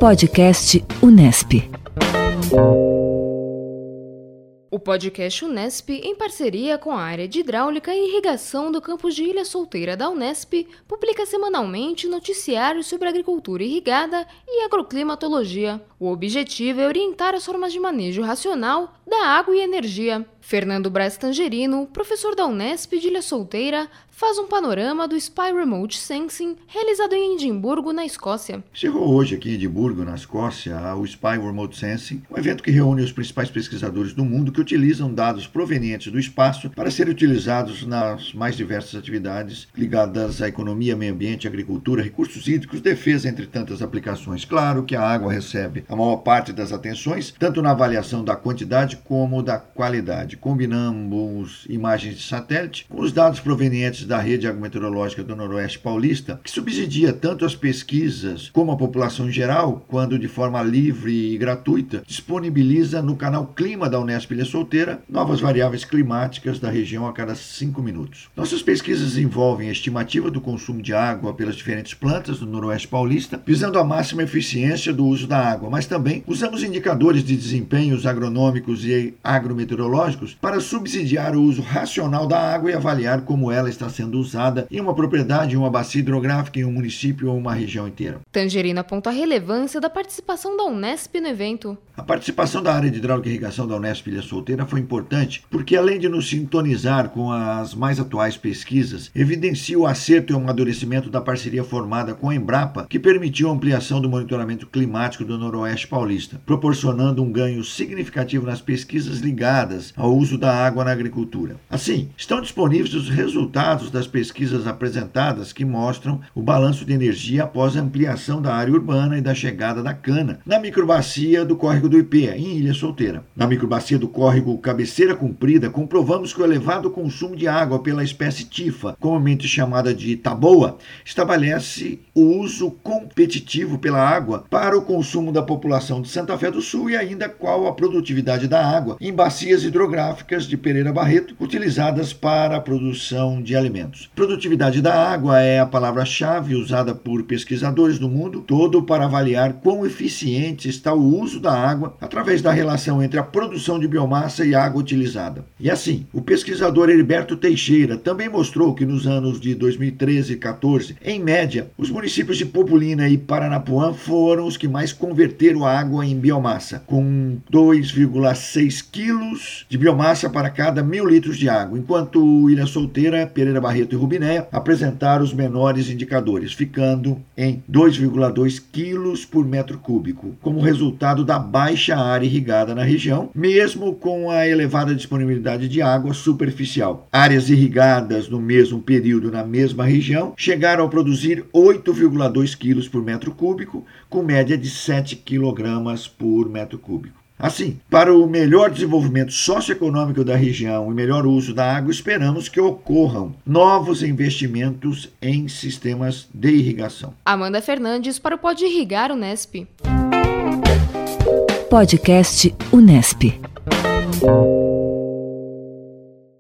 Podcast Unesp. O podcast Unesp, em parceria com a área de hidráulica e irrigação do campus de Ilha Solteira da Unesp, publica semanalmente noticiários sobre agricultura irrigada e agroclimatologia. O objetivo é orientar as formas de manejo racional da água e energia. Fernando Braz Tangerino, professor da Unesp de Ilha Solteira, faz um panorama do Spy Remote Sensing realizado em Edimburgo, na Escócia. Chegou hoje aqui em Edimburgo, na Escócia, o Spy Remote Sensing, um evento que reúne os principais pesquisadores do mundo que utilizam dados provenientes do espaço para serem utilizados nas mais diversas atividades ligadas à economia, meio ambiente, agricultura, recursos hídricos, defesa, entre tantas aplicações. Claro que a água recebe a maior parte das atenções, tanto na avaliação da quantidade como da qualidade. Combinamos imagens de satélite com os dados provenientes da rede agrometeorológica do Noroeste Paulista, que subsidia tanto as pesquisas como a população em geral, quando de forma livre e gratuita disponibiliza no canal Clima da Unesp Ilha Solteira novas variáveis climáticas da região a cada 5 minutos. Nossas pesquisas envolvem a estimativa do consumo de água pelas diferentes plantas do Noroeste Paulista, visando a máxima eficiência do uso da água, mas também usamos indicadores de desempenhos agronômicos e agrometeorológicos para subsidiar o uso racional da água e avaliar como ela está sendo usada em uma propriedade, em uma bacia hidrográfica, em um município ou uma região inteira. Tangerino aponta a relevância da participação da Unesp no evento. A participação da área de hidráulica e irrigação da Unesp Ilha Solteira foi importante porque, além de nos sintonizar com as mais atuais pesquisas, evidencia o acerto e o amadurecimento da parceria formada com a Embrapa, que permitiu a ampliação do monitoramento climático do Noroeste Paulista, proporcionando um ganho significativo nas pesquisas ligadas ao uso da água na agricultura. Assim, estão disponíveis os resultados das pesquisas apresentadas que mostram o balanço de energia após a ampliação da área urbana e da chegada da cana na microbacia do córrego do Ipê, em Ilha Solteira. Na microbacia do córrego Cabeceira Comprida, comprovamos que o elevado consumo de água pela espécie tifa, comumente chamada de taboa, estabelece o uso competitivo pela água para o consumo da população de Santa Fé do Sul e ainda qual a produtividade da água em bacias hidrográficas de Pereira Barreto, utilizadas para a produção de alimentos. Produtividade da água é a palavra-chave usada por pesquisadores do mundo todo para avaliar quão eficiente está o uso da água através da relação entre a produção de biomassa e a água utilizada. E assim, o pesquisador Heriberto Teixeira também mostrou que nos anos de 2013 e 2014, em média, os municípios de Populina e Paranapuã foram os que mais converteram a água em biomassa, com 2,6 quilos de biomassa para cada 1.000 litros de água, enquanto Ilha Solteira, Pereira Barreto e Rubinéia apresentaram os menores indicadores, ficando em 2,2 quilos por metro cúbico, como resultado da baixa área irrigada na região, mesmo com a elevada disponibilidade de água superficial. Áreas irrigadas no mesmo período na mesma região chegaram a produzir 8,2 quilos por metro cúbico, com média de 7 quilogramas por metro cúbico. Assim, para o melhor desenvolvimento socioeconômico da região e melhor uso da água, esperamos que ocorram novos investimentos em sistemas de irrigação. Amanda Fernandes para o Pode Irrigar Unesp. Podcast Unesp.